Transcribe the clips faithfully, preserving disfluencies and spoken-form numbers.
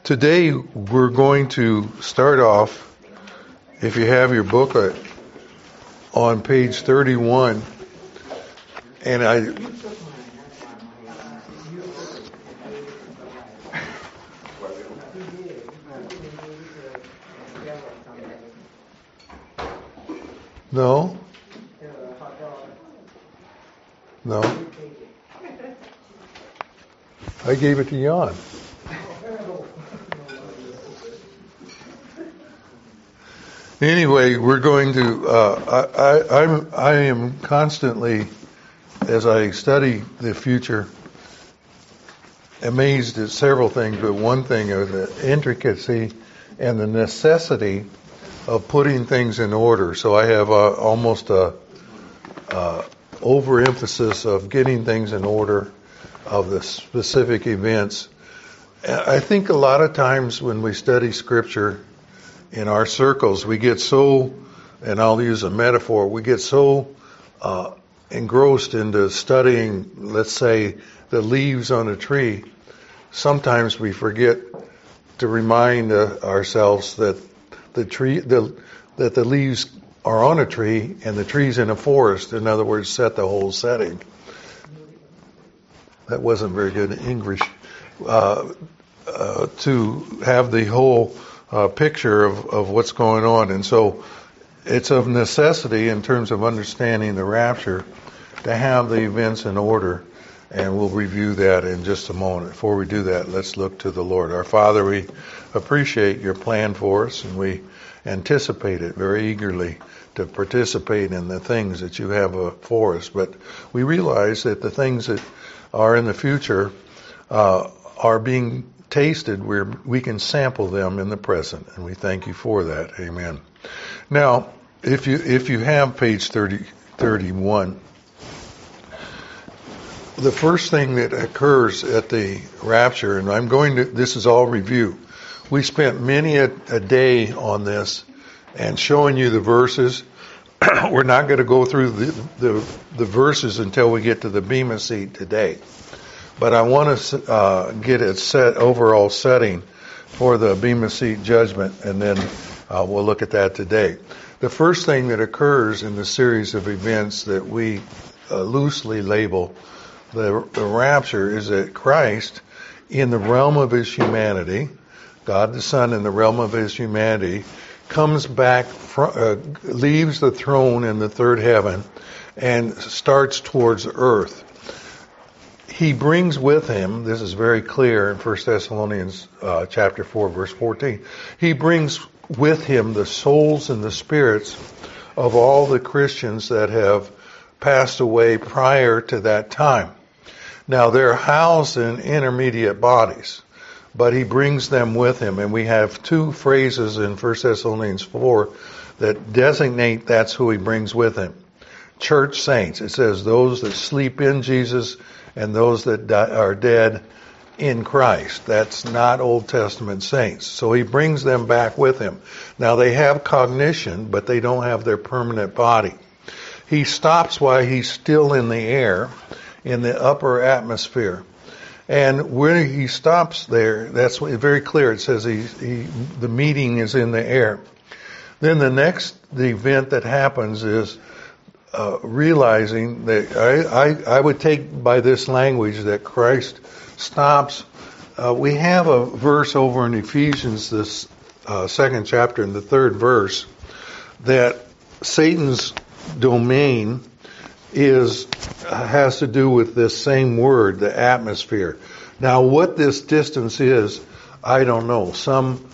Today we're going to start off, if you have your booklet, on page thirty-one. And I... No? No? I gave it to Jan. Anyway, we're going to, uh, I, I, I'm, I am constantly, as I study the future, amazed at several things, but one thing is the intricacy and the necessity of putting things in order. So I have uh, almost a, a overemphasis of getting things in order of the specific events. I think a lot of times when we study Scripture in our circles, we get so, and I'll use a metaphor, we get so uh, engrossed into studying, let's say, the leaves on a tree. Sometimes we forget to remind uh, ourselves that the tree, the, that the leaves are on a tree and the tree's in a forest. In other words, set the whole setting. That wasn't very good English. Uh, uh, to have the whole uh, picture of, of what's going on. And so it's of necessity in terms of understanding the rapture to have the events in order. And we'll review that in just a moment. Before we do that, let's look to the Lord. Our Father, we appreciate your plan for us, and we anticipate it very eagerly to participate in the things that you have uh, for us. But we realize that the things that are in the future uh, are being tasted where we can sample them in the present, and we thank you for that. Amen. Now, if you if you have page thirty, thirty-one, the first thing that occurs at the rapture, and I'm going to, this is all review. We spent many a, a day on this and showing you the verses. We're not going to go through the, the, the verses until we get to the Bema seat today. But I want to uh, get a set overall setting for the Bema seat judgment, and then uh, we'll look at that today. The first thing that occurs in the series of events that we uh, loosely label the, the rapture is that Christ, in the realm of his humanity, God the Son in the realm of his humanity, comes back, from, uh, leaves the throne in the third heaven, and starts towards earth. He brings with him, this is very clear in First Thessalonians uh, chapter four, verse fourteen, he brings with him the souls and the spirits of all the Christians that have passed away prior to that time. Now they're housed in intermediate bodies, but he brings them with him, and we have two phrases in First Thessalonians four that designate that's who he brings with him. Church saints, it says those that sleep in Jesus and those that die, are dead in Christ. That's not Old Testament saints. So he brings them back with him. Now they have cognition, but they don't have their permanent body. He stops while he's still in the air, in the upper atmosphere. And when he stops there, that's very clear. It says he, he, the meeting is in the air. Then the next the event that happens is uh, realizing that I, I, I would take by this language that Christ stops. Uh, we have a verse over in Ephesians, this uh, second chapter, in the third verse, that Satan's domain is has to do with this same word, the atmosphere. Now, what this distance is, I don't know. Some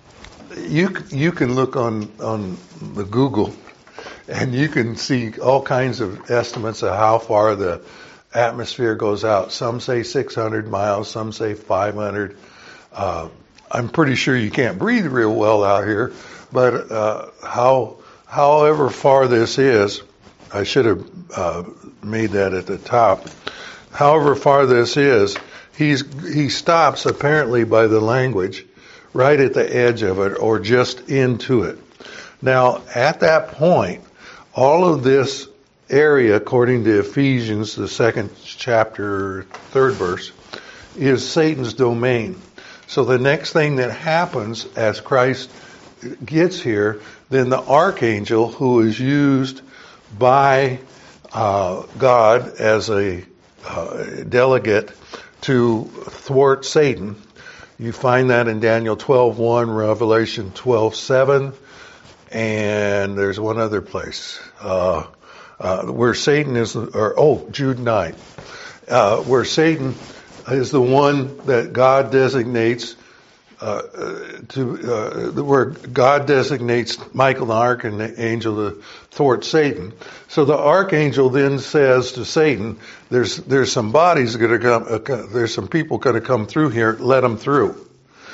you you can look on on the Google, and you can see all kinds of estimates of how far the atmosphere goes out. Some say six hundred miles, some say five hundred. Uh, I'm pretty sure you can't breathe real well out here, but uh, how however far this is, I should have uh, made that at the top. However far this is, he's he stops apparently by the language right at the edge of it or just into it. Now, at that point, all of this area, according to Ephesians, the second chapter, third verse, is Satan's domain. So the next thing that happens as Christ gets here, then the archangel who is used by uh, God as a uh, delegate to thwart Satan. You find that in Daniel twelve one, Revelation twelve seven, and there's one other place uh, uh, where Satan is, or oh, Jude nine, uh, where Satan is the one that God designates uh, to uh, where God designates Michael the archangel to thwart Satan. So the archangel then says to Satan, "There's there's some bodies going to come. Uh, there's some people going to come through here. Let them through."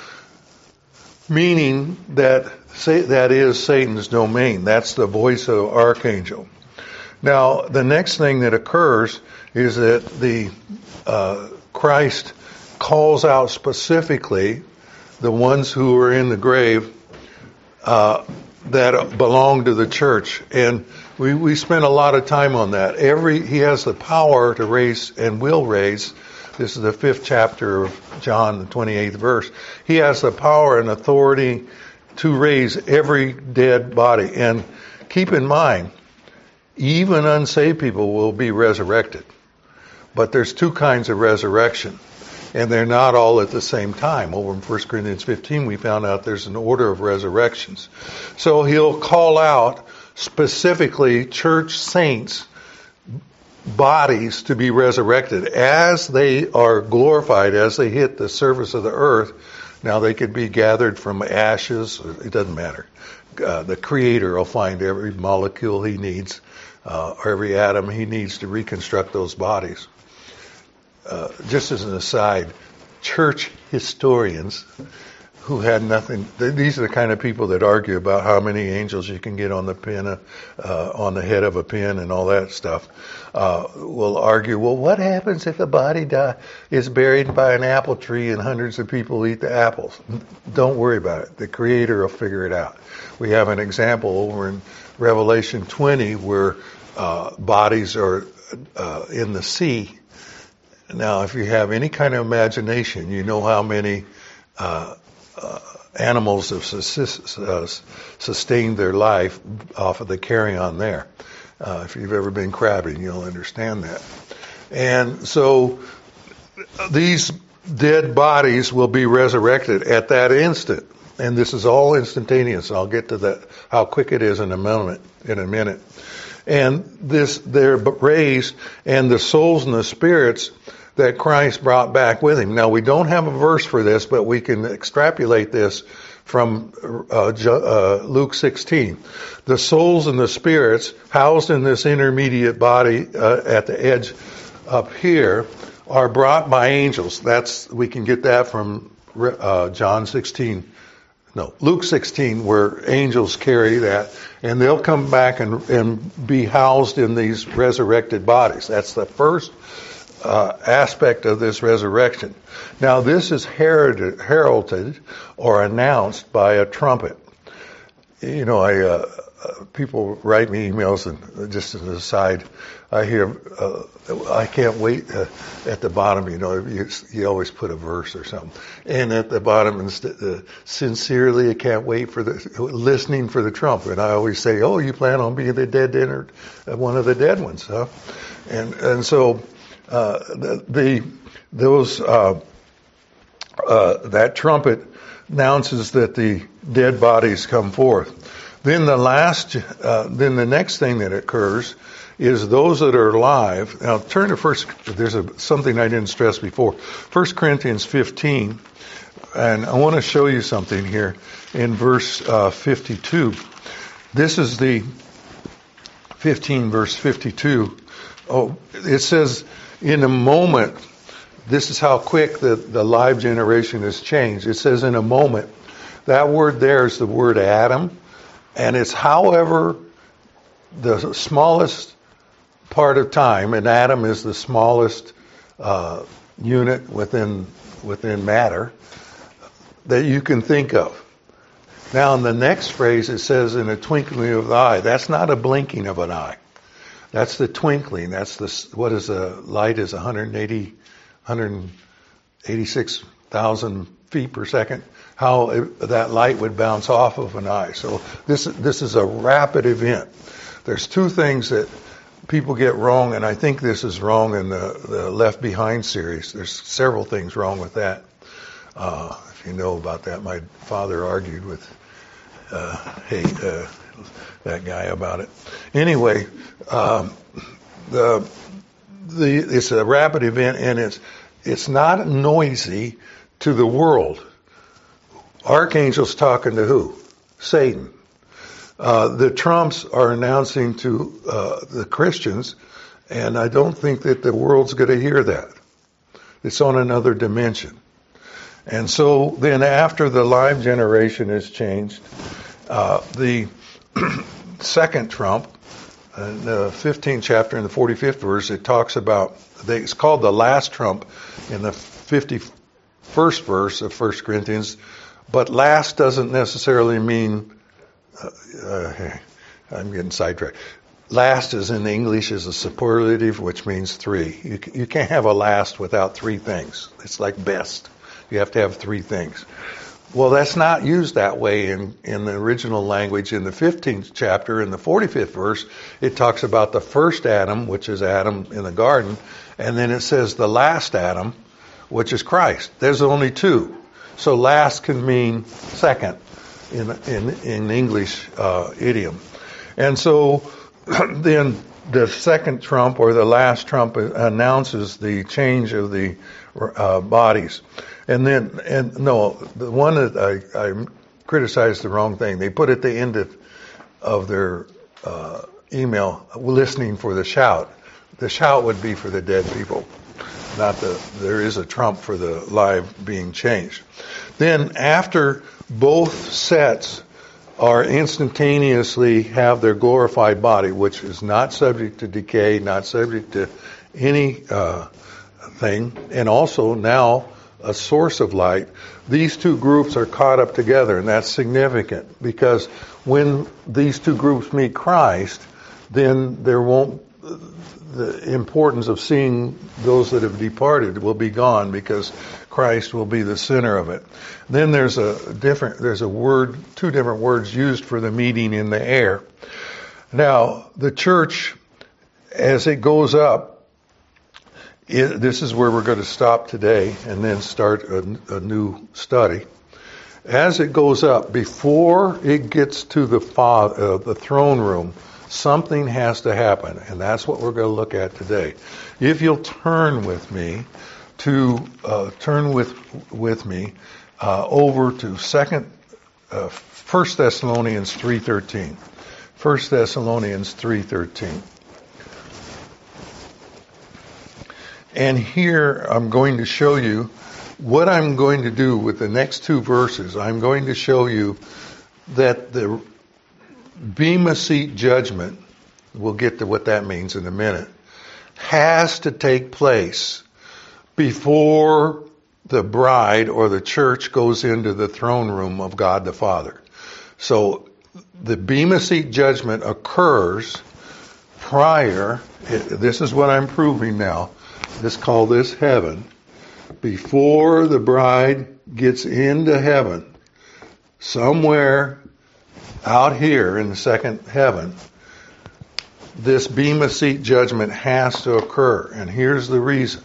Meaning that that is Satan's domain. That's the voice of the archangel. Now the next thing that occurs is that the uh, Christ calls out specifically the ones who are in the grave uh, that belong to the church, and we we spent a lot of time on that. Every he has the power to raise and will raise. This is the fifth chapter of John, the twenty-eighth verse. He has the power and authority to raise every dead body. And keep in mind, even unsaved people will be resurrected. But there's two kinds of resurrection, and they're not all at the same time. Over in First Corinthians fifteen, we found out there's an order of resurrections. So he'll call out specifically church saints' bodies to be resurrected as they are glorified, as they hit the surface of the earth. Now they could be gathered from ashes. It doesn't matter. Uh, the Creator will find every molecule he needs, uh, or every atom he needs to reconstruct those bodies. Uh, just as an aside, church historians who had nothing, these are the kind of people that argue about how many angels you can get on the pin, uh, on the head of a pin and all that stuff, uh, will argue, well, what happens if a body die, is buried by an apple tree and hundreds of people eat the apples? Don't worry about it. The Creator will figure it out. We have an example over in Revelation twenty where uh, bodies are uh, in the sea. Now, if you have any kind of imagination, you know how many uh, uh, animals have sus- uh, sustained their life off of the carrion there. Uh, if you've ever been crabbing, you'll understand that. And so these dead bodies will be resurrected at that instant. And this is all instantaneous. I'll get to that, how quick it is in a moment, in a minute. And this, they're raised, and the souls and the spirits that Christ brought back with him. Now, we don't have a verse for this, but we can extrapolate this from uh, uh, Luke sixteen. The souls and the spirits housed in this intermediate body uh, at the edge up here are brought by angels. That's, we can get that from uh, John sixteen. No, Luke sixteen, where angels carry that, and they'll come back and, and be housed in these resurrected bodies. That's the first uh, aspect of this resurrection. Now, this is heralded, heralded or announced by a trumpet. You know, I uh, people write me emails, and just as an aside, I hear, uh, I can't wait uh, at the bottom, you know, you, you always put a verse or something. And at the bottom, uh, sincerely, I can't wait for the, listening for the trumpet. And I always say, oh, you plan on being the dead dinner, uh, one of the dead ones, huh? And, and so, uh, the, the those, uh, uh, that trumpet announces that the dead bodies come forth. Then the last, uh, then the next thing that occurs is those that are alive. Now turn to first, there's a, something I didn't stress before. First Corinthians fifteen, and I want to show you something here in verse uh, fifty-two. This is the fifteen verse fifty-two. Oh, it says, in a moment, this is how quick the, the live generation has changed. It says in a moment. That word there is the word Adam, and it's however the smallest part of time, and atom is the smallest uh, unit within within matter that you can think of. Now in the next phrase it says in a twinkling of the eye. That's not a blinking of an eye. That's the twinkling. That's the, what is a light is one hundred eighty, one hundred eighty-six thousand feet per second, how it, that light would bounce off of an eye. So this this is a rapid event. There's two things that people get wrong, and I think this is wrong in the, the Left Behind series. There's several things wrong with that. Uh, if you know about that, my father argued with uh, hey, uh, that guy about it. Anyway, um, the the it's a rapid event, and it's it's not noisy to the world. Archangel's talking to who? Satan. Uh, the trumps are announcing to uh, the Christians, and I don't think that the world's going to hear that. It's on another dimension. And so then after the live generation is changed, uh, the second trump, in the fifteenth chapter in the forty-fifth verse, it talks about, they, it's called the last trump in the fifty-first verse of First Corinthians, but last doesn't necessarily mean, uh, uh, I'm getting sidetracked. Last is in English is a superlative, which means three. You, you can't have a last without three things. It's like best. You have to have three things. Well, that's not used that way in, in the original language. In the fifteenth chapter, in the forty-fifth verse, it talks about the first Adam, which is Adam in the garden, and then it says the last Adam, which is Christ. There's only two. So last can mean second in in, in English uh, idiom. And so then the second trump or the last trump announces the change of the uh, bodies. And then, and no, the one that I, I criticized the wrong thing. They put at the end of, of their uh, email, listening for the shout. The shout would be for the dead people, not the, there is a trump for the live being changed. Then after both sets are instantaneously have their glorified body, which is not subject to decay, not subject to any uh, thing, and also now a source of light, these two groups are caught up together, and that's significant because when these two groups meet Christ, then there won't, the importance of seeing those that have departed will be gone because Christ will be the center of it. Then there's a different, there's a word, two different words used for the meeting in the air. Now, the church, as it goes up, It, this is where we're going to stop today and then start a, a new study. As it goes up, before it gets to the fa- uh, the throne room, something has to happen, and that's what we're going to look at today. If you'll turn with me to uh, turn with with me uh, over to second, uh, First Thessalonians three thirteen. First Thessalonians three thirteen. And here I'm going to show you what I'm going to do with the next two verses. I'm going to show you that the Bema Seat judgment, we'll get to what that means in a minute, has to take place before the bride or the church goes into the throne room of God the Father. So the Bema Seat judgment occurs prior, this is what I'm proving now, let's call this heaven, before the bride gets into heaven, somewhere out here in the second heaven, this Bema Seat judgment has to occur. And here's the reason.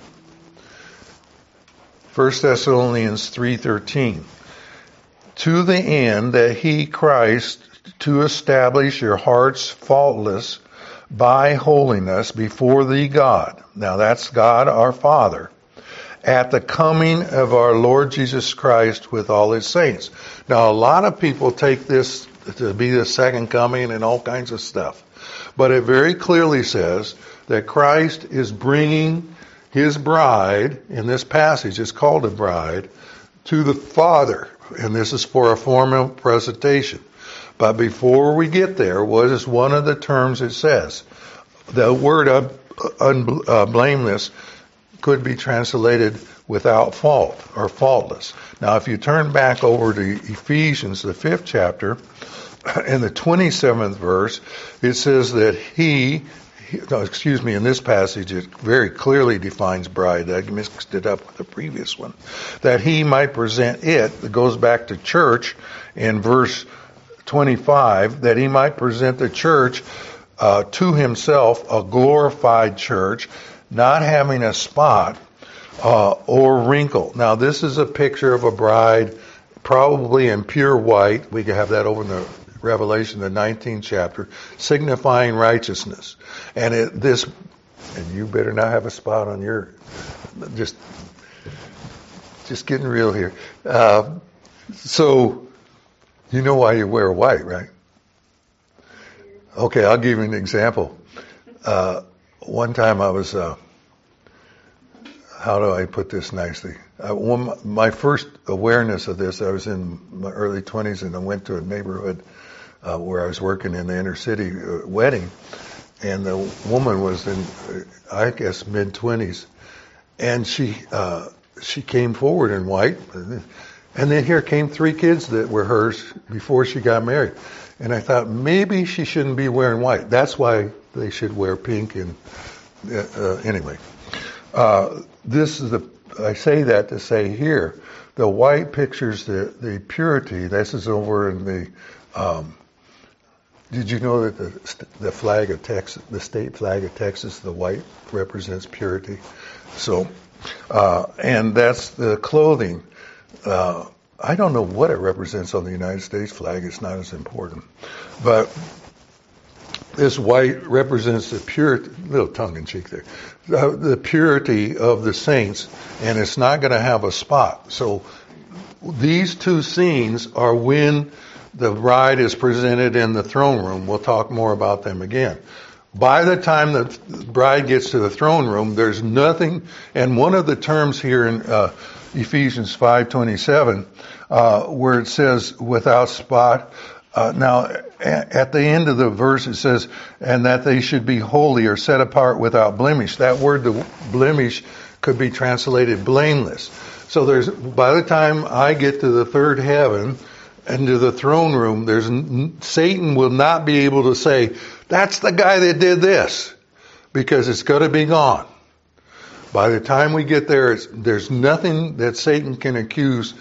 First Thessalonians three thirteen. To the end that he, Christ, to establish your hearts faultless by holiness before thee God. Now that's God our Father. At the coming of our Lord Jesus Christ with all his saints. Now a lot of people take this to be the second coming and all kinds of stuff. But it very clearly says that Christ is bringing his bride, in this passage it's called a bride, to the Father. And this is for a formal presentation. But before we get there, what is one of the terms it says? The word un, un, uh, blameless could be translated without fault or faultless. Now, if you turn back over to Ephesians, the fifth chapter, in the twenty-seventh verse, it says that he, no, excuse me, in this passage it very clearly defines bride. I mixed it up with the previous one. That he might present it, it goes back to church in verse twenty-five, that he might present the church uh, to himself, a glorified church, not having a spot uh, or wrinkle. Now this is a picture of a bride, probably in pure white. We can have that over in the Revelation, the nineteenth chapter, signifying righteousness. And it, this, and you better not have a spot on your, just, just getting real here. Uh, so, you know why you wear white, right? Okay, I'll give you an example. Uh, one time I was, uh, how do I put this nicely? Uh, one, my first awareness of this, I was in my early twenties and I went to a neighborhood uh, where I was working in the inner city uh, wedding, and the woman was in, uh, I guess, mid twenties, and she uh, she came forward in white, and then here came three kids that were hers before she got married, and I thought maybe she shouldn't be wearing white. That's why they should wear pink. And uh, uh, anyway, uh, this is the I say that to say here, the white pictures the the purity. This is over in the. Um, Did you know that the the flag of Texas, the state flag of Texas, the white represents purity? So, uh, and that's the clothing. Uh, I don't know what it represents on the United States flag. It's not as important, but this white represents the purity. Little tongue in cheek there. Uh, the purity of the saints, and it's not going to have a spot. So, these two scenes are when the bride is presented in the throne room. We'll talk more about them again. By the time the bride gets to the throne room, there's nothing, and one of the terms here in uh, Ephesians five twenty-seven, uh, where it says without spot, uh, now at the end of the verse it says, and that they should be holy or set apart without blemish. That word, the blemish, could be translated blameless. So there's, by the time I get to the third heaven, and to the throne room, there's Satan will not be able to say, that's the guy that did this, because it's going to be gone. By the time we get there, it's, there's nothing that Satan can accuse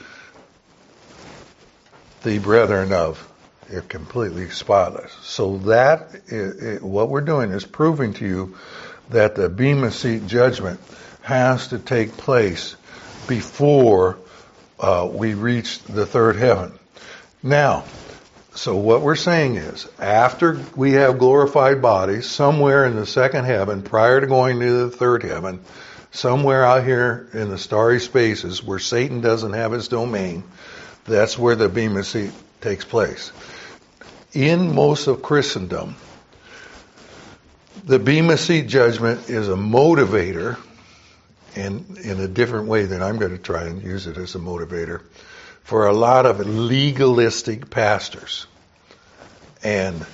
the brethren of. They're completely spotless. So that, is, it, what we're doing is proving to you that the Bema Seat judgment has to take place before uh, we reach the third heaven. Now, so what we're saying is, after we have glorified bodies, somewhere in the second heaven, prior to going to the third heaven, somewhere out here in the starry spaces where Satan doesn't have his domain, that's where the Bema Seat takes place. In most of Christendom, the Bema Seat judgment is a motivator, and in a different way than I'm going to try and use it as a motivator, for a lot of legalistic pastors. And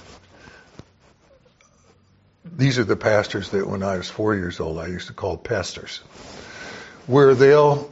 these are the pastors that when I was four years old I used to call pesters, where they'll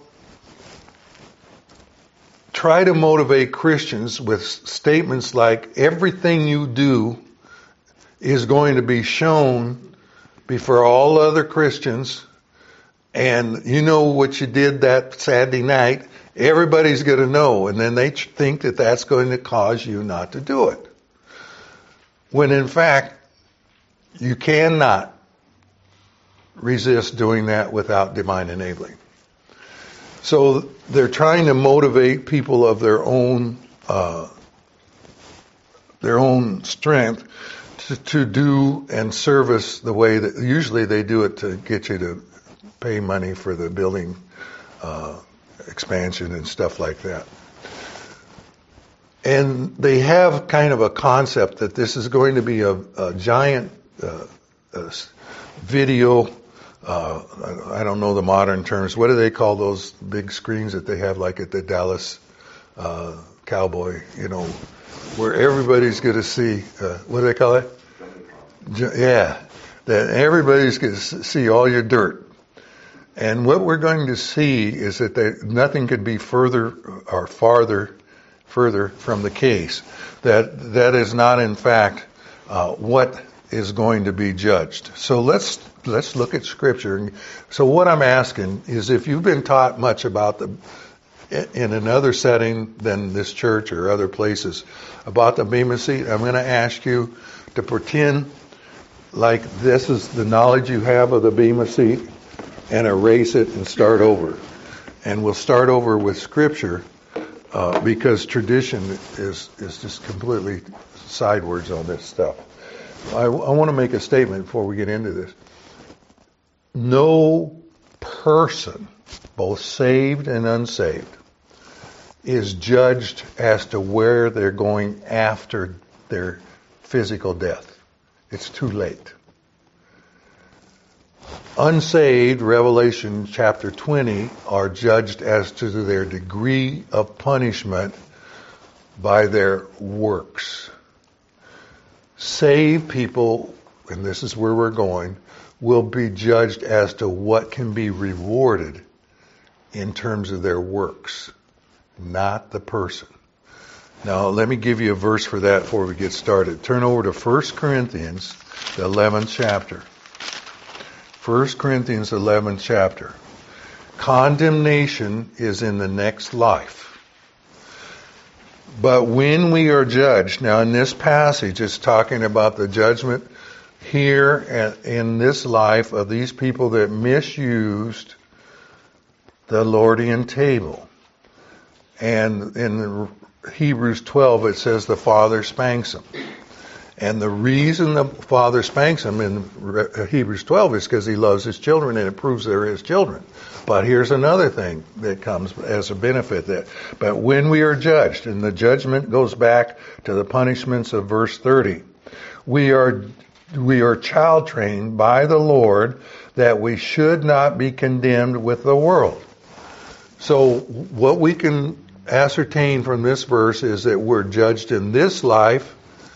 try to motivate Christians with statements like, everything you do is going to be shown before all other Christians, and you know what you did that Saturday night, everybody's going to know, and then they think that that's going to cause you not to do it. When in fact, you cannot resist doing that without divine enabling. So they're trying to motivate people of their own, uh, their own strength to, to do and service the way that usually they do it to get you to pay money for the building uh, expansion and stuff like that. And they have kind of a concept that this is going to be a, a giant uh, a video, uh, I don't know the modern terms, what do they call those big screens that they have like at the Dallas uh, Cowboy, you know, where everybody's going to see, uh, what do they call it? Yeah, that everybody's going to see all your dirt. And what we're going to see is that there, nothing could be further or farther, further from the case. That that is not, in fact, uh, what is going to be judged. So let's let's look at Scripture. So what I'm asking is, if you've been taught much about the in another setting than this church or other places about the Bema seat, I'm going to ask you to pretend like this is the knowledge you have of the Bema seat and erase it and start over. And we'll start over with Scripture uh, because tradition is is just completely sideways on this stuff. I, I want to make a statement before we get into this. No person, both saved and unsaved, is judged as to where they're going after their physical death. It's too late. Unsaved, Revelation chapter twenty, are judged as to their degree of punishment by their works. Saved people, and this is where we're going, will be judged as to what can be rewarded in terms of their works, not the person. Now, let me give you a verse for that before we get started. Turn over to First Corinthians, the eleventh chapter. First Corinthians, eleventh chapter. Condemnation is in the next life. But when we are judged, now in this passage it's talking about the judgment here in this life of these people that misused the Lordian table. And in Hebrews twelve it says the Father spanks them. And the reason the Father spanks them in Hebrews twelve is because He loves His children and it proves they're His children. But here's another thing that comes as a benefit. That, but when we are judged, and the judgment goes back to the punishments of verse thirty, we are we are child trained by the Lord that we should not be condemned with the world. So what we can ascertain from this verse is that we're judged in this life,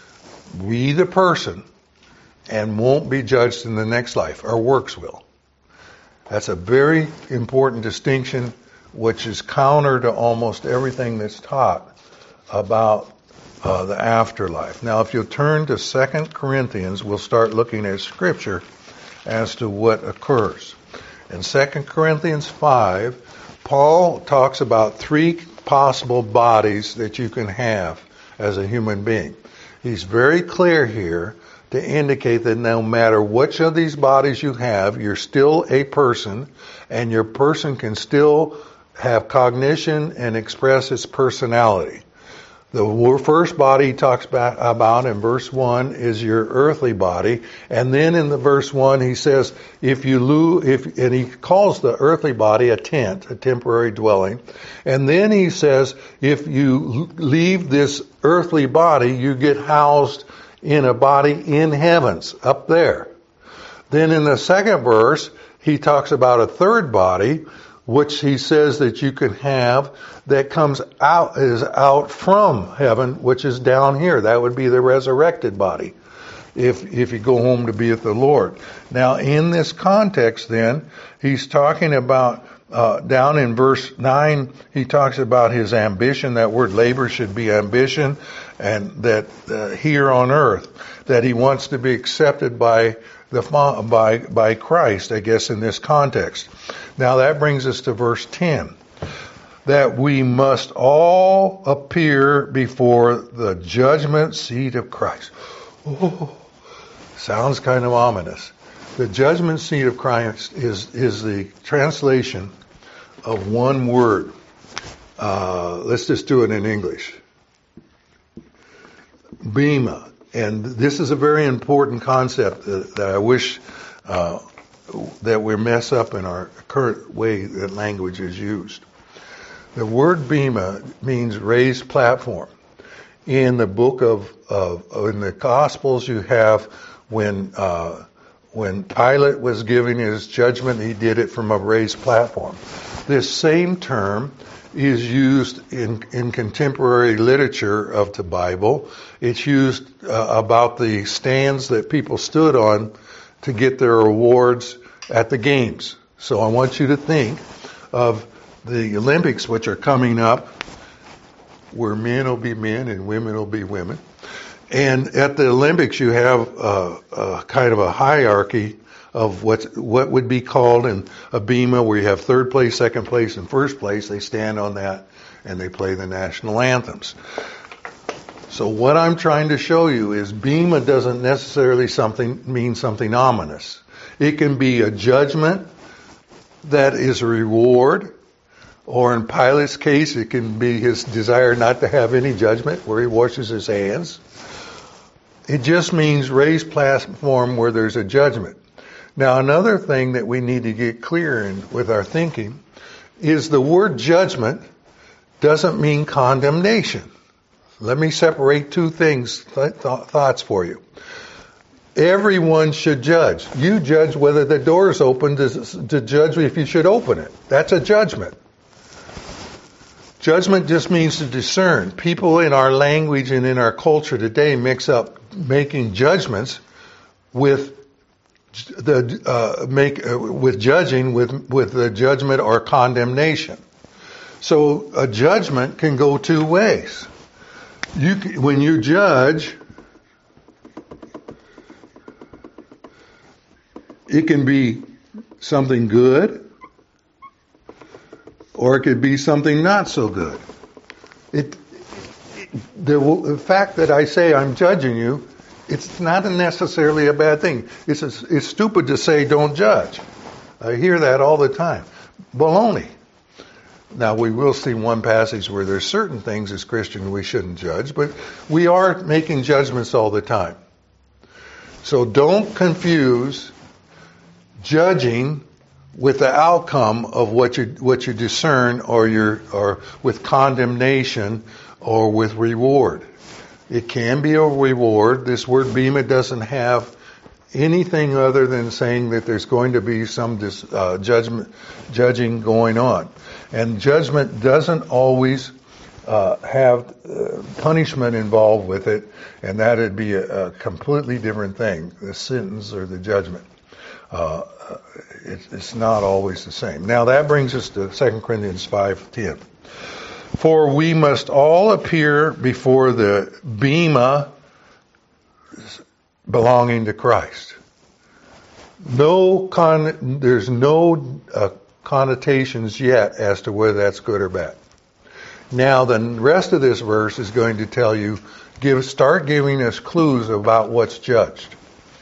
we the person, and won't be judged in the next life. Our works will. That's a very important distinction, which is counter to almost everything that's taught about uh, the afterlife. Now, if you'll turn to Second Corinthians, we'll start looking at Scripture as to what occurs. In Second Corinthians five, Paul talks about three possible bodies that you can have as a human being. He's very clear here to indicate that no matter which of these bodies you have, you're still a person, and your person can still have cognition and express its personality. The first body he talks about in verse one is your earthly body, and then in the verse one he says, if you lose, if, and he calls the earthly body a tent, a temporary dwelling, and then he says, if you leave this earthly body, you get housed in a body in heavens, up there. Then in the second verse, he talks about a third body, which he says that you can have that comes out, is out from heaven, which is down here. That would be the resurrected body, if if you go home to be with the Lord. Now, in this context, then, he's talking about, uh, down in verse nine, he talks about his ambition. That word labor should be ambition, and that uh, here on earth, that he wants to be accepted by the by by Christ, I guess, in this context. Now that brings us to verse ten. That we must all appear before the judgment seat of Christ. Oh, sounds kind of ominous. The judgment seat of Christ is, is the translation of one word. Uh, let's just do it in English. Bema. And this is a very important concept that, that I wish uh, that we mess up in our current way that language is used. The word bema means raised platform. In the book of, of in the Gospels, you have when uh, when Pilate was giving his judgment, he did it from a raised platform. This same term is used in, in contemporary literature of the Bible. It's used uh, about the stands that people stood on to get their awards at the games. So I want you to think of the Olympics, which are coming up, where men will be men and women will be women. And at the Olympics, you have a, a kind of a hierarchy of what what would be called in a bema, where you have third place, second place, and first place. They stand on that and they play the national anthems. So what I'm trying to show you is bema doesn't necessarily something mean something ominous. It can be a judgment that is a reward, or in Pilate's case, it can be his desire not to have any judgment, where he washes his hands. It just means raised platform where there's a judgment. Now, another thing that we need to get clear in with our thinking is the word judgment doesn't mean condemnation. Let me separate two things, th- th- thoughts for you. Everyone should judge. You judge whether the door is open to, to judge if you should open it. That's a judgment. Judgment just means to discern. People in our language and in our culture today mix up making judgments with the uh, make uh, with judging with with the judgment or condemnation. So a judgment can go two ways. You can, when you judge, it can be something good, or it could be something not so good. It, it the, the fact that I say I'm judging you, it's not necessarily a bad thing. It's, a, it's stupid to say don't judge. I hear that all the time. Baloney. Now, we will see one passage where there's certain things as Christians we shouldn't judge, but we are making judgments all the time. So don't confuse judging with the outcome of what you what you discern, or your or with condemnation or with reward. It can be a reward. This word bema doesn't have anything other than saying that there's going to be some dis, uh, judgment, judging going on. And judgment doesn't always uh, have uh, punishment involved with it, and that would be a, a completely different thing, the sentence or the judgment. Uh, it, it's not always the same. Now that brings us to Second Corinthians five ten. For we must all appear before the bema belonging to Christ. No con, there's no uh, connotations yet as to whether that's good or bad. Now the rest of this verse is going to tell you, give, start giving us clues about what's judged.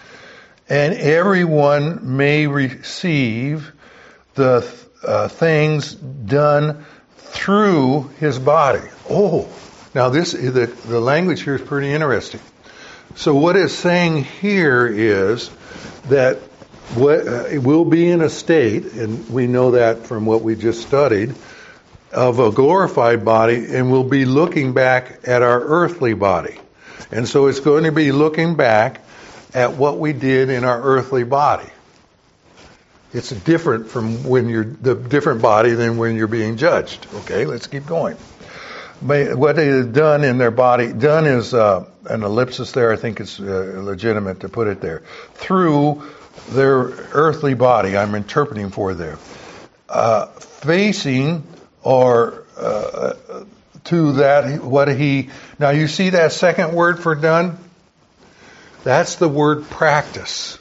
And everyone may receive the uh, things done through his body. Oh, now this the, the language here is pretty interesting. So what it's saying here is that what uh, it will be in a state, and we know that from what we just studied, of a glorified body, and we'll be looking back at our earthly body. And so it's going to be looking back at what we did in our earthly body. It's different from when you're the different body than when you're being judged. Okay, let's keep going. What they have done in their body, done is uh, an ellipsis there. I think it's uh, legitimate to put it there. Through their earthly body, I'm interpreting for there. Uh, facing or uh, to that, what he, now you see that second word for done? That's the word practice.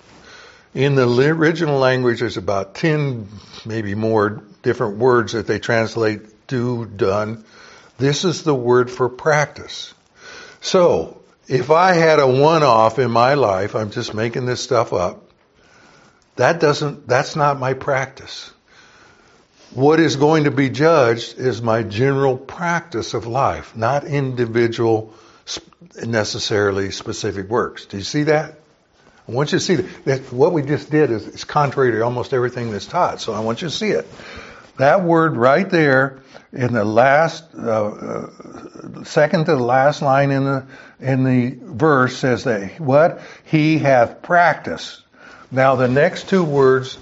In the original language, there's about ten, maybe more, different words that they translate do, done. This is the word for practice. So, if I had a one-off in my life, I'm just making this stuff up, that doesn't, that's not my practice. What is going to be judged is my general practice of life, not individual, necessarily specific works. Do you see that? I want you to see that, that what we just did is, is contrary to almost everything that's taught. So I want you to see it. That word right there in the last, uh, uh, second to the last line in the in the verse says that what he hath practiced. Now the next two words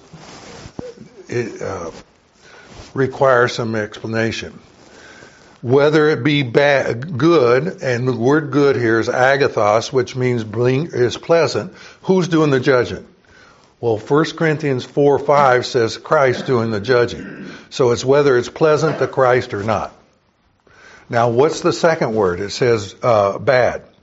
it, uh, require some explanation. Whether it be bad, good, and the word good here is agathos, which means bling, is pleasant. Who's doing the judging? Well, First Corinthians four five says Christ doing the judging. So it's whether it's pleasant to Christ or not. Now, what's the second word? It says uh, bad.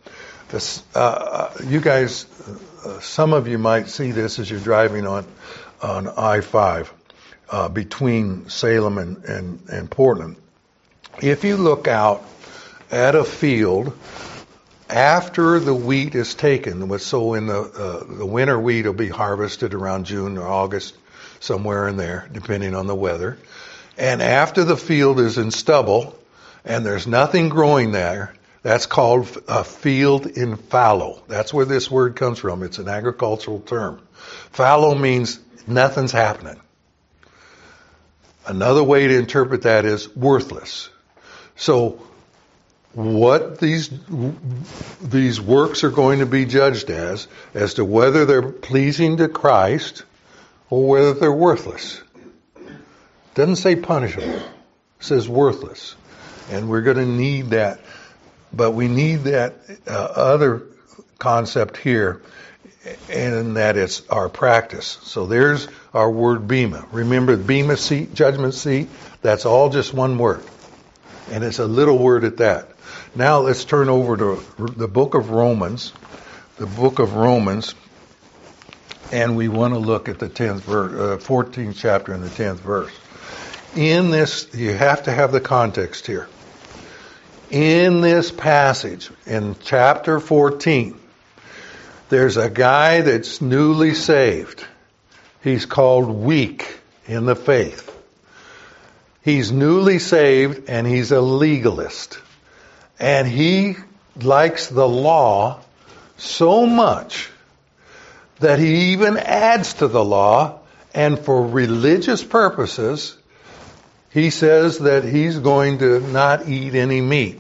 This, uh, you guys, uh, some of you might see this as you're driving on on I five uh, between Salem and, and, and Portland. If you look out at a field after the wheat is taken, so in the uh, the winter wheat will be harvested around June or August, somewhere in there, depending on the weather. And after the field is in stubble and there's nothing growing there, that's called a field in fallow. That's where this word comes from. It's an agricultural term. Fallow means nothing's happening. Another way to interpret that is worthless. So what these these works are going to be judged as, as to whether they're pleasing to Christ or whether they're worthless. It doesn't say punishable. It says worthless. And we're going to need that. But we need that uh, other concept here, and that it's our practice. So there's our word bema. Remember, bema seat, judgment seat, that's all just one word. And it's a little word at that. Now let's turn over to the book of Romans. The book of Romans. And we want to look at the tenth verse, uh, fourteenth chapter and the tenth verse. In this, you have to have the context here. In this passage, in chapter fourteen, there's a guy that's newly saved. He's called weak in the faith. He's newly saved and he's a legalist. And he likes the law so much that he even adds to the law, and for religious purposes, he says that he's going to not eat any meat.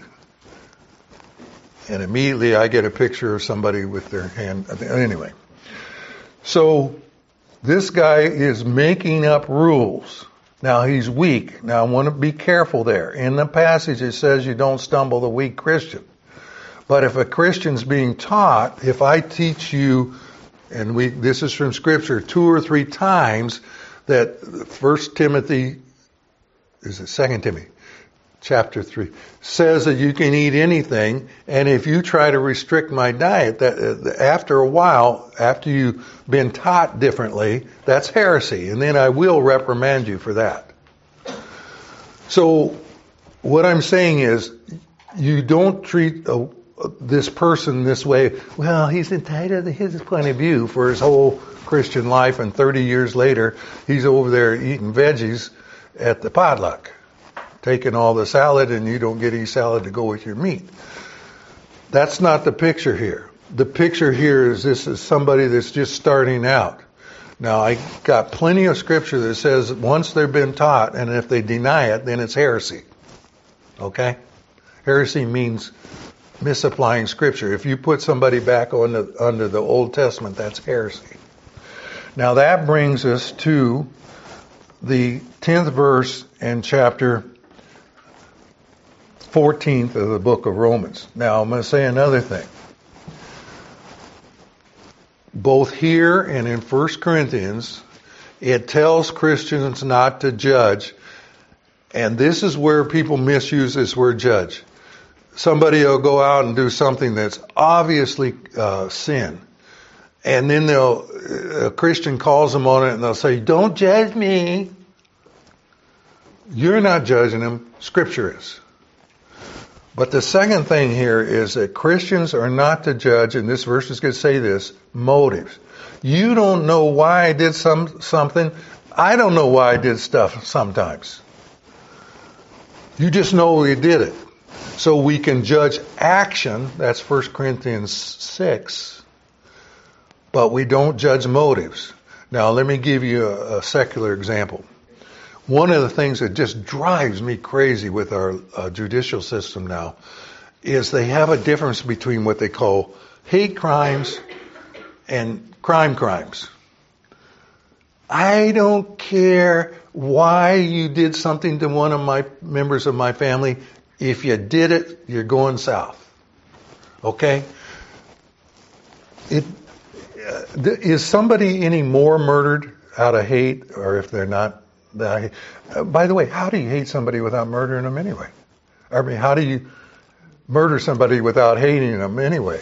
And immediately I get a picture of somebody with their hand. Anyway. So this guy is making up rules. Now he's weak. Now I want to be careful there. In the passage it says you don't stumble the weak Christian. But if a Christian's being taught, if I teach you, and we this is from Scripture, two or three times that First Timothy is it Second Timothy, chapter three, says that you can eat anything, and if you try to restrict my diet, that uh, after a while, after you've been taught differently, that's heresy, and then I will reprimand you for that. So, what I'm saying is, you don't treat a, this person this way. Well, he's entitled to his point of view for his whole Christian life, and thirty years later, he's over there eating veggies at the potluck, taking all the salad, and you don't get any salad to go with your meat. That's not the picture here. The picture here is this is somebody that's just starting out. Now, I got plenty of scripture that says once they've been taught, and if they deny it, then it's heresy. Okay? Heresy means misapplying scripture. If you put somebody back on the, under the Old Testament, that's heresy. Now, that brings us to the tenth verse in chapter fourteenth of the book of Romans. Now, I'm going to say another thing. Both here and in First Corinthians, it tells Christians not to judge. And this is where people misuse this word judge. Somebody will go out and do something that's obviously uh, sin. And then they'll, a Christian calls them on it and they'll say, don't judge me. You're not judging them. Scripture is. But the second thing here is that Christians are not to judge, and this verse is going to say this, motives. You don't know why I did some something. I don't know why I did stuff sometimes. You just know we did it. So we can judge action, that's First Corinthians six, but we don't judge motives. Now let me give you a, a secular example. One of the things that just drives me crazy with our uh, judicial system now is they have a difference between what they call hate crimes and crime crimes. I don't care why you did something to one of my members of my family. If you did it, you're going south. Okay? It, uh, is somebody any more murdered out of hate, or if they're not? Uh, by the way, how do you hate somebody without murdering them anyway? I mean, how do you murder somebody without hating them anyway?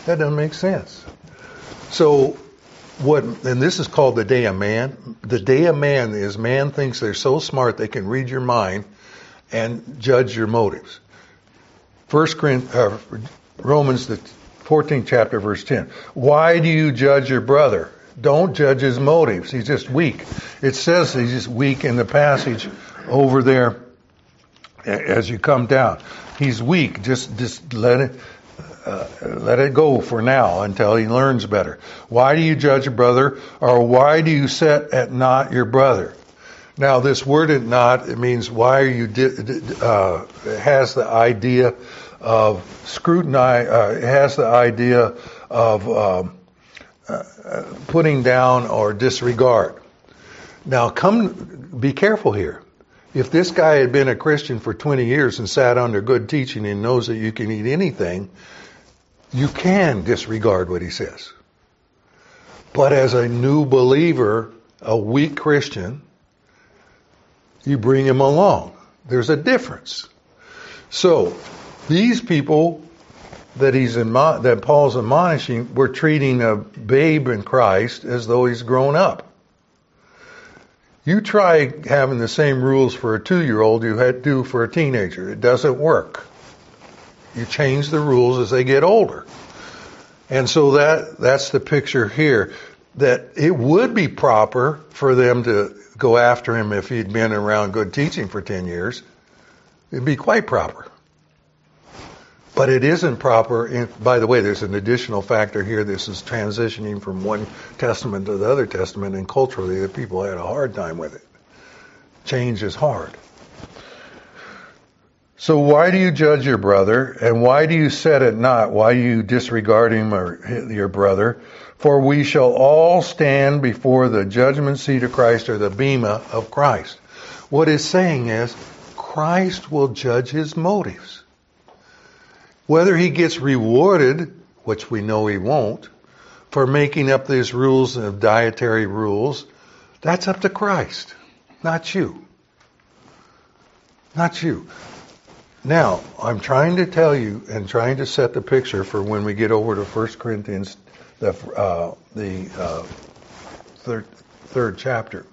That doesn't make sense. So what, and this is called the day of man. The day of man is man thinks they're so smart they can read your mind and judge your motives. First Corinthians, uh, Romans, the fourteenth chapter, verse ten. Why do you judge your brother? Don't judge his motives. He's just weak. It says he's just weak in the passage over there as you come down. He's weak. Just, just let it, uh, let it go for now until he learns better. Why do you judge your brother? Or why do you set at naught your brother? Now, this word at naught, it means why are you, di- uh, it has the idea of scrutinize, uh, it has the idea of, um, uh, putting down or disregard. Now, come, be careful here. If this guy had been a Christian for twenty years and sat under good teaching and knows that you can eat anything, you can disregard what he says. But as a new believer, a weak Christian, you bring him along. There's a difference. So, these people that he's admo- that Paul's admonishing were treating a babe in Christ as though he's grown up. You try having the same rules for a two-year-old you had to do for a teenager. It doesn't work. You change the rules as they get older. And so that that's the picture here, that it would be proper for them to go after him if he'd been around good teaching for ten years. It'd be quite proper. But it isn't proper. In, by the way, there's an additional factor here. This is transitioning from one testament to the other testament, and culturally the people had a hard time with it. Change is hard. So why do you judge your brother, and why do you set at naught? Why do you disregard him or your brother? For we shall all stand before the judgment seat of Christ, or the bema of Christ. What it's saying is, Christ will judge his motives. Whether he gets rewarded, which we know he won't, for making up these rules of dietary rules, that's up to Christ, not you. Not you. Now, I'm trying to tell you and trying to set the picture for when we get over to First Corinthians, the uh, the uh, third third chapter.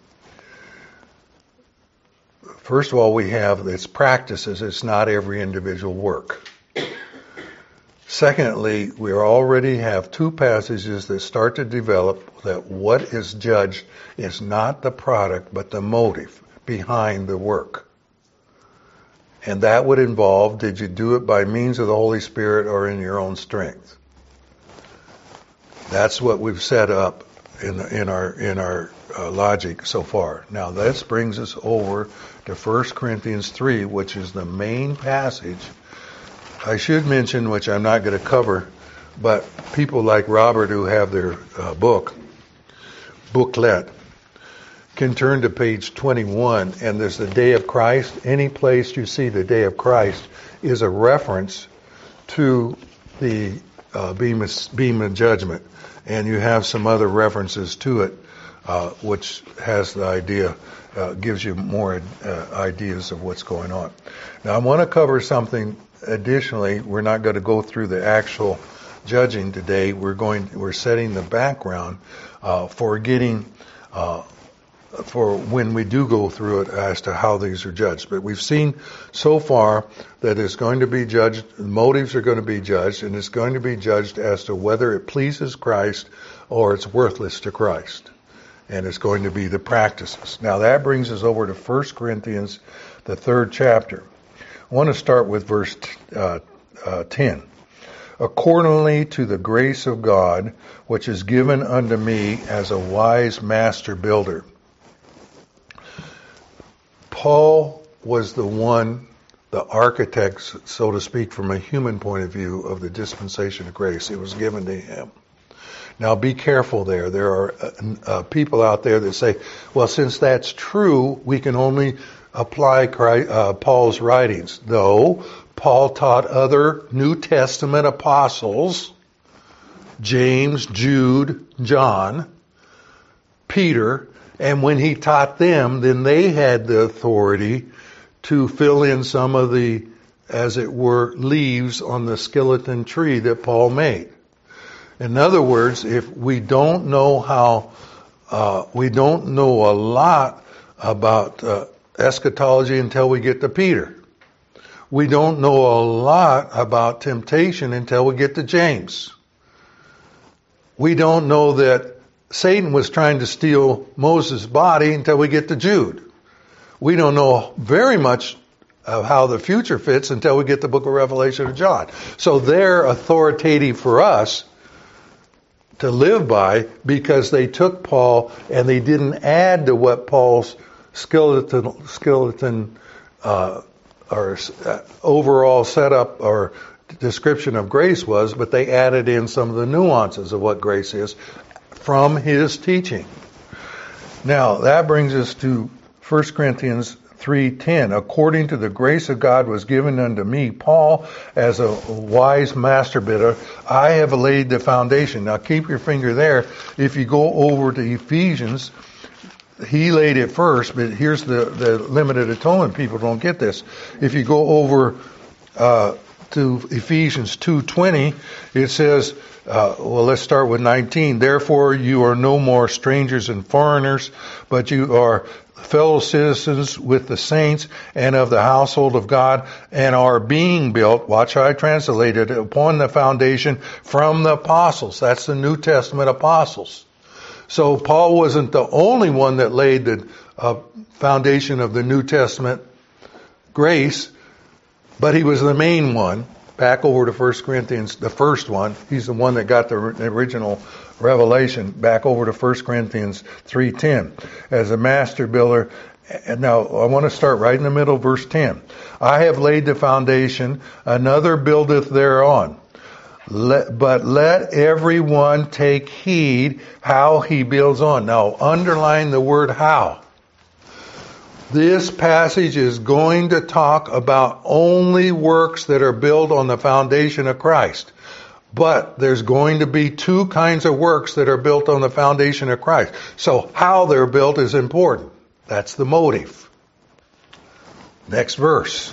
First of all, we have its practices. It's not every individual work. Secondly, we already have two passages that start to develop that what is judged is not the product, but the motive behind the work. And that would involve, did you do it by means of the Holy Spirit or in your own strength? That's what we've set up in, the, in our in our uh, logic so far. Now, this brings us over to First Corinthians three, which is the main passage. I should mention, which I'm not going to cover, but people like Robert who have their uh, book, booklet, can turn to page twenty-one, and there's the day of Christ. Any place you see the day of Christ is a reference to the uh, beam, of, beam of judgment. And you have some other references to it, uh, which has the idea, uh, gives you more uh, ideas of what's going on. Now, I want to cover something additionally. We're not going to go through the actual judging today. We're going, we're setting the background uh, for getting, uh, for when we do go through it as to how these are judged. But we've seen so far that it's going to be judged, motives are going to be judged, and it's going to be judged as to whether it pleases Christ or it's worthless to Christ. And it's going to be the practices. Now that brings us over to First Corinthians, the third chapter. I want to start with verse uh, uh, ten. Accordingly to the grace of God, which is given unto me as a wise master builder. Paul was the one, the architect, so to speak, from a human point of view, of the dispensation of grace. It was given to him. Now be careful there. There are uh, uh, people out there that say, well, since that's true, we can only apply Christ, uh, Paul's writings. No, Paul taught other New Testament apostles, James, Jude, John, Peter, and when he taught them, then they had the authority to fill in some of the, as it were, leaves on the skeleton tree that Paul made. In other words, if we don't know how, uh, we don't know a lot about uh, eschatology until we get to Peter. We don't know a lot about temptation until we get to James. We don't know that Satan was trying to steal Moses' body until we get to Jude. We don't know very much of how the future fits until we get the book of Revelation of John. So they're authoritative for us to live by because they took Paul and they didn't add to what Paul's skeleton, skeleton uh, or uh, overall setup or description of grace was, but they added in some of the nuances of what grace is from his teaching. Now, that brings us to First Corinthians three ten. According to the grace of God was given unto me, Paul, as a wise master builder, I have laid the foundation. Now, keep your finger there. If you go over to Ephesians, he laid it first, but here's the, the limited atonement. People don't get this. If you go over uh, to Ephesians two twenty, it says, uh, well, let's start with nineteen. Therefore, you are no more strangers and foreigners, but you are fellow citizens with the saints and of the household of God, and are being built, watch how I translated it, upon the foundation from the apostles. That's the New Testament apostles. So Paul wasn't the only one that laid the uh, foundation of the New Testament grace, but he was the main one. Back over to First Corinthians, the first one. He's the one that got the original revelation. Back over to First Corinthians three ten. As a master builder. And now I want to start right in the middle, verse ten. I have laid the foundation, another buildeth thereon. Let, but let everyone take heed how he builds on. Now underline the word how. This passage is going to talk about only works that are built on the foundation of Christ. But there's going to be two kinds of works that are built on the foundation of Christ. So how they're built is important. That's the motive. Next verse.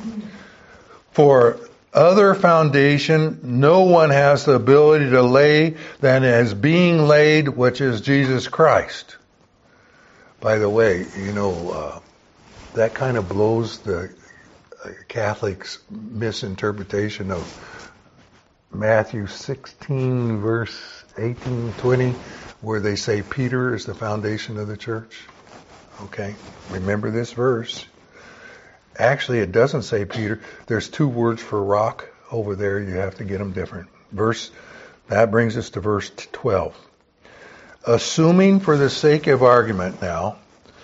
For other foundation no one has the ability to lay than as being laid, which is Jesus Christ. By the way, you know, uh, that kind of blows the Catholics' misinterpretation of Matthew sixteen, verse eighteen, twenty, where they say Peter is the foundation of the church. Okay, remember this verse. Actually, it doesn't say Peter. There's two words for rock over there. You have to get them different. Verse, that brings us to verse twelve. Assuming for the sake of argument now,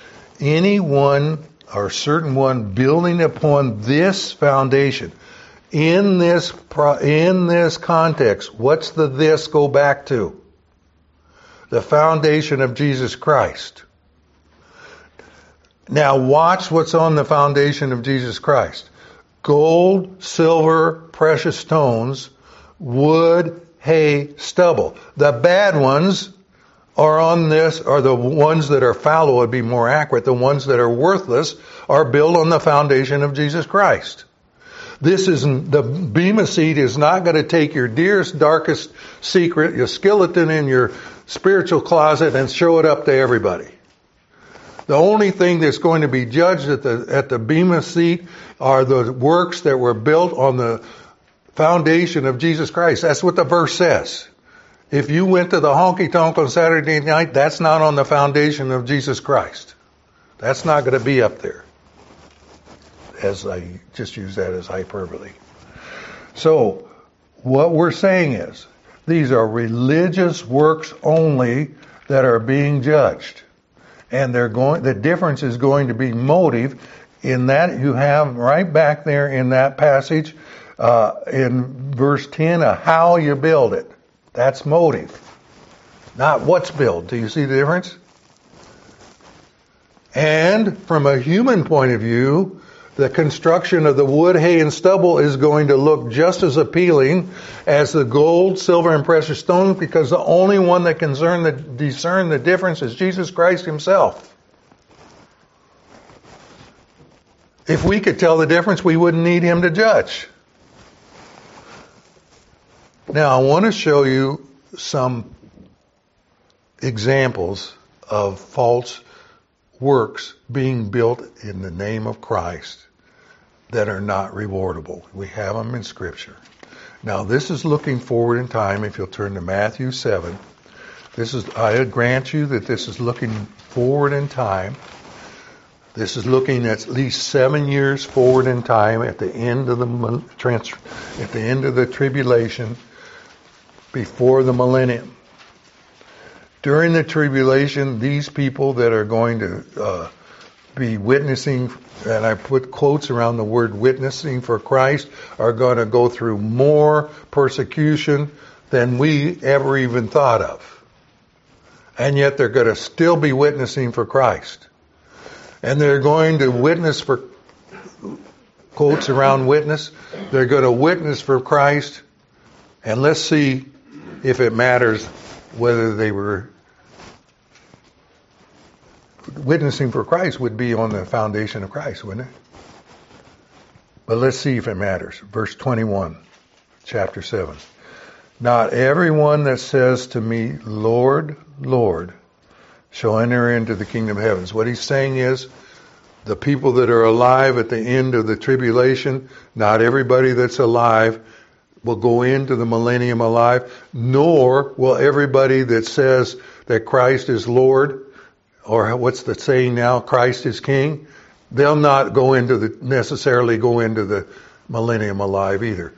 anyone or certain one building upon this foundation, in this pro, in this context, what's the this go back to? The foundation of Jesus Christ. Now watch what's on the foundation of Jesus Christ. Gold, silver, precious stones, wood, hay, stubble. The bad ones are on this, are the ones that are fallow would be more accurate. The ones that are worthless are built on the foundation of Jesus Christ. This isn't, the Bema seat is not going to take your dearest, darkest secret, your skeleton in your spiritual closet and show it up to everybody. The only thing that's going to be judged at the, at the Bema seat are the works that were built on the foundation of Jesus Christ. That's what the verse says. If you went to the honky-tonk on Saturday night, that's not on the foundation of Jesus Christ. That's not going to be up there. As I just use that as hyperbole. So, what we're saying is, these are religious works only that are being judged. And they're going, the difference is going to be motive. In that you have right back there in that passage, uh, in verse ten, uh, how you build it. That's motive. Not what's built. Do you see the difference? And from a human point of view, the construction of the wood, hay, and stubble is going to look just as appealing as the gold, silver, and precious stones, because the only one that can discern the, discern the difference is Jesus Christ himself. If we could tell the difference, we wouldn't need him to judge. Now, I want to show you some examples of false works being built in the name of Christ that are not rewardable. We have them in Scripture. Now, this is looking forward in time. If you'll turn to Matthew seven, this is, I grant you that this is looking forward in time. This is looking at least seven years forward in time at the end of the trans, at the end of the tribulation, before the millennium. During the tribulation, these people that are going to uh, be witnessing, and I put quotes around the word witnessing for Christ, are going to go through more persecution than we ever even thought of. And yet they're going to still be witnessing for Christ. And they're going to witness for, quotes around witness, they're going to witness for Christ, and let's see if it matters whether they were witnessing for Christ would be on the foundation of Christ, wouldn't it? But let's see if it matters. Verse twenty-one, chapter seven. Not everyone that says to me, Lord, Lord, shall enter into the kingdom of heavens. What he's saying is, the people that are alive at the end of the tribulation, not everybody that's alive will go into the millennium alive, nor will everybody that says that Christ is Lord, or what's the saying now, Christ is King, they'll not go into the, necessarily go into the millennium alive either.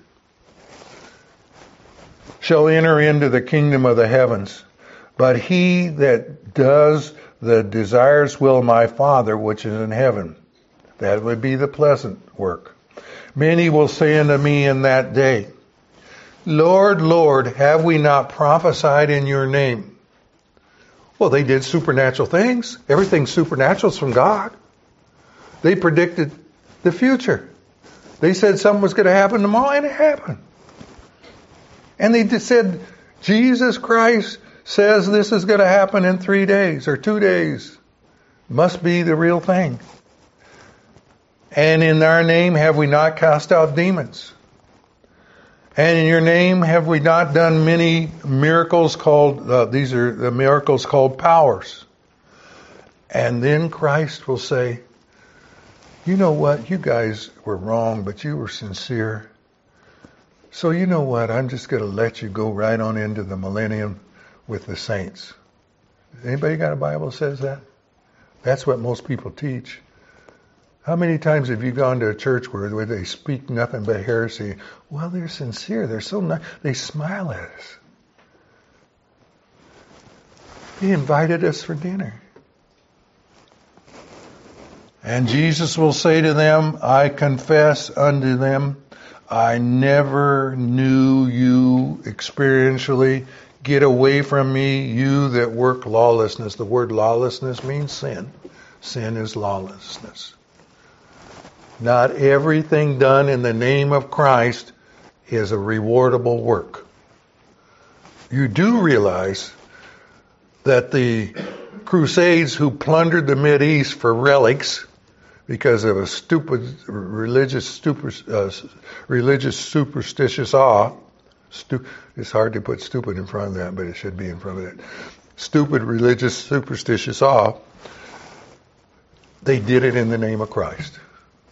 Shall enter into the kingdom of the heavens. But he that does the desires will of my Father which is in heaven. That would be the pleasant work. Many will say unto me in that day, Lord, Lord, have we not prophesied in your name? Well, they did supernatural things. Everything supernatural is from God. They predicted the future. They said something was going to happen tomorrow, and it happened. And they just said, Jesus Christ says this is going to happen in three days or two days. Must be the real thing. And in our name have we not cast out demons? And in your name have we not done many miracles called, uh, these are the miracles called powers. And then Christ will say, you know what, you guys were wrong, but you were sincere. So you know what, I'm just going to let you go right on into the millennium with the saints. Anybody got a Bible that says that? That's what most people teach. How many times have you gone to a church where, where they speak nothing but heresy? Well, they're sincere. They're so nice. They smile at us. They invited us for dinner. And Jesus will say to them, I confess unto them, I never knew you experientially. Get away from me, you that work lawlessness. The word lawlessness means sin. Sin is lawlessness. Not everything done in the name of Christ is a rewardable work. You do realize that the Crusades who plundered the Mideast for relics because of a stupid religious, super, uh, religious superstitious awe. Stu- it's hard to put stupid in front of that, but it should be in front of it. Stupid religious superstitious awe. They did it in the name of Christ.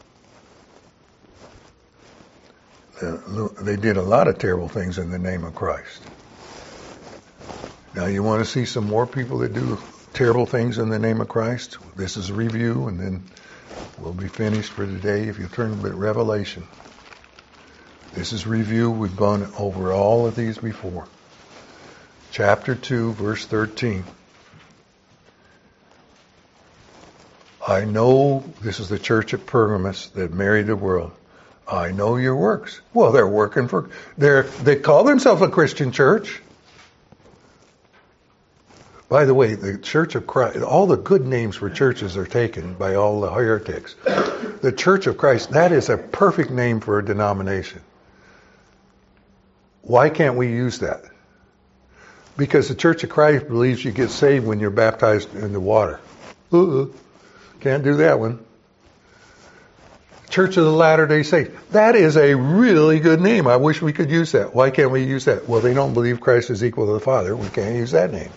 Uh, they did a lot of terrible things in the name of Christ. Now you want to see some more people that do terrible things in the name of Christ? This is a review, and then we'll be finished for today. If you turn to Revelation. This is review. We've gone over all of these before. Chapter two, verse thirteen. I know, this is the church at Pergamos that married the world. I know your works. Well, they're working for, they're, they call themselves a Christian church. By the way, the Church of Christ, all the good names for churches are taken by all the heretics. The Church of Christ, that is a perfect name for a denomination. Why can't we use that? Because the Church of Christ believes you get saved when you're baptized in the water. Uh-uh. Can't do that one. Church of the Latter-day Saints. That is a really good name. I wish we could use that. Why can't we use that? Well, they don't believe Christ is equal to the Father. We can't use that name.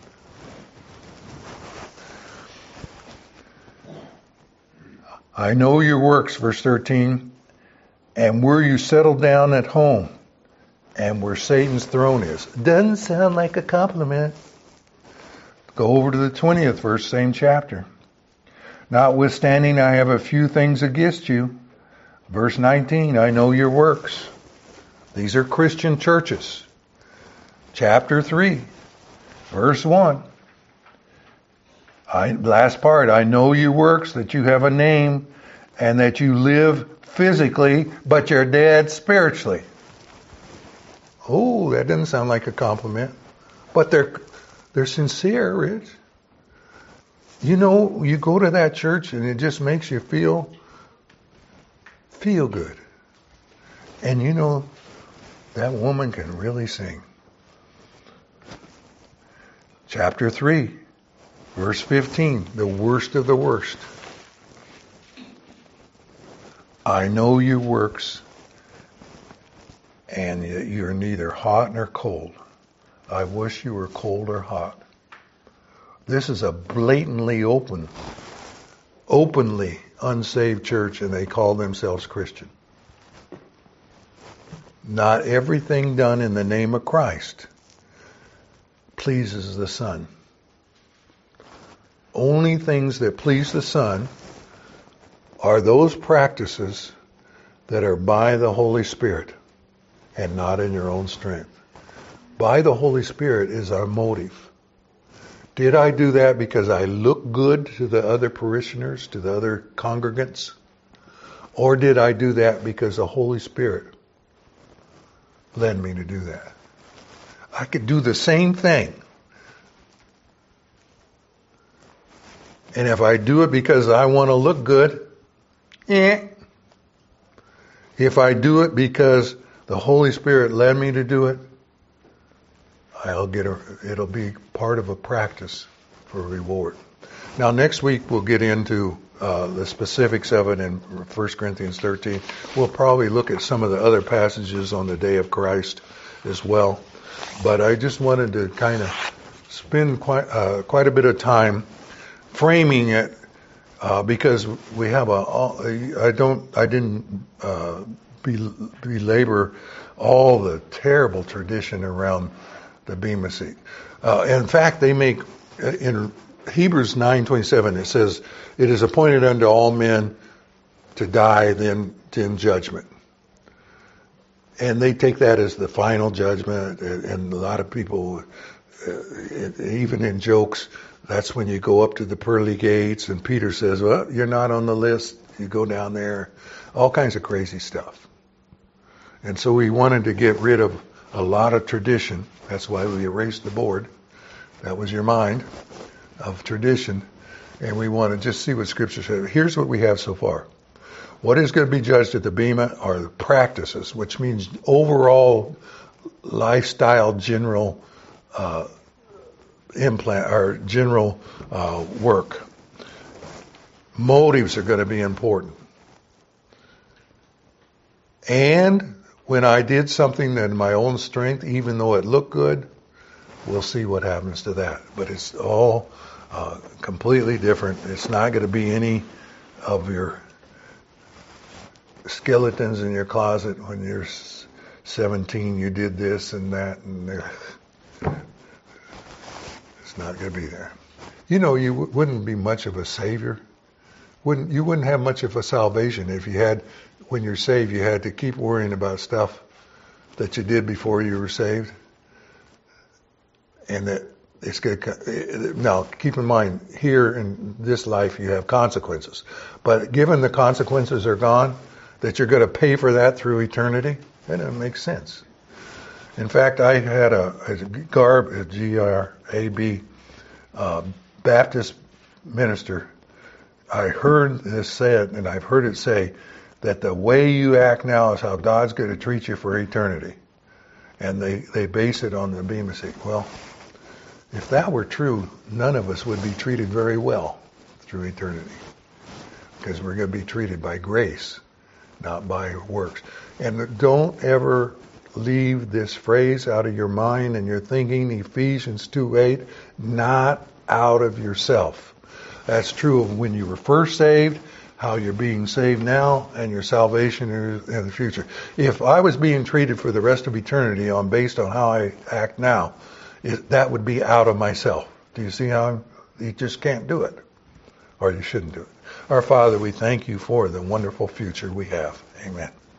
I know your works, verse thirteen, and where you settled down at home, and where Satan's throne is. Doesn't sound like a compliment. Go over to the twentieth verse, same chapter. Notwithstanding, I have a few things against you. Verse nineteen, I know your works. These are Christian churches. Chapter three, verse one. I, last part, I know your works, that you have a name, and that you live physically, but you're dead spiritually. Oh, that doesn't sound like a compliment. But they're they're sincere, Rich. You know, you go to that church and it just makes you feel feel good. And you know, that woman can really sing. Chapter three, verse fifteen, the worst of the worst. I know your works, and you're neither hot nor cold. I wish you were cold or hot. This is a blatantly open, openly unsaved church, and they call themselves Christian. Not everything done in the name of Christ pleases the Son. Only things that please the Son are those practices that are by the Holy Spirit and not in your own strength. By the Holy Spirit is our motive. Did I do that because I look good to the other parishioners, to the other congregants? Or did I do that because the Holy Spirit led me to do that? I could do the same thing. And if I do it because I want to look good, eh. If I do it because the Holy Spirit led me to do it, I'll get a, it'll be part of a practice for a reward. Now next week we'll get into uh, the specifics of it in First Corinthians thirteen. We'll probably look at some of the other passages on the day of Christ as well. But I just wanted to kind of spend quite uh, quite a bit of time framing it uh, because we have a. I don't. I didn't uh, belabor all the terrible tradition around the Bema Seat. Uh, in fact, they make in Hebrews nine twenty-seven. It says, "It is appointed unto all men to die, then in judgment." And they take that as the final judgment. And a lot of people, uh, even in jokes, that's when you go up to the pearly gates. And Peter says, "Well, you're not on the list. You go down there." All kinds of crazy stuff. And so we wanted to get rid of a lot of tradition. That's why we erased the board. That was your mind of tradition. And we want to just see what Scripture says. Here's what we have so far. What is going to be judged at the Bema are the practices, which means overall lifestyle, general uh, implant or general uh, work. Motives are going to be important. And when I did something in my own strength, even though it looked good, we'll see what happens to that. But it's all uh, completely different. It's not going to be any of your skeletons in your closet when you're seventeen. You did this and that, and it's not going to be there. You know, you w- wouldn't be much of a savior. Wouldn't you wouldn't have much of a salvation if you had. When you're saved, you had to keep worrying about stuff that you did before you were saved. And that it's going to, now keep in mind, here in this life you have consequences. But given the consequences are gone, that you're going to pay for that through eternity, that doesn't make sense. In fact, I had a, a garb, a G R A B, uh, Baptist minister. I heard this said, and I've heard it say, that the way you act now is how God's going to treat you for eternity. And they, they base it on the Bema Seat. Well, if that were true, none of us would be treated very well through eternity. Because we're going to be treated by grace not by works. And don't ever leave this phrase out of your mind and your thinking, Ephesians two eight, not out of yourself. That's true of when you were first saved, how you're being saved now, and your salvation in the future. If I was being treated for the rest of eternity on based on how I act now, it, that would be out of myself. Do you see how I'm, you just can't do it? Or you shouldn't do it. Our Father, we thank you for the wonderful future we have. Amen.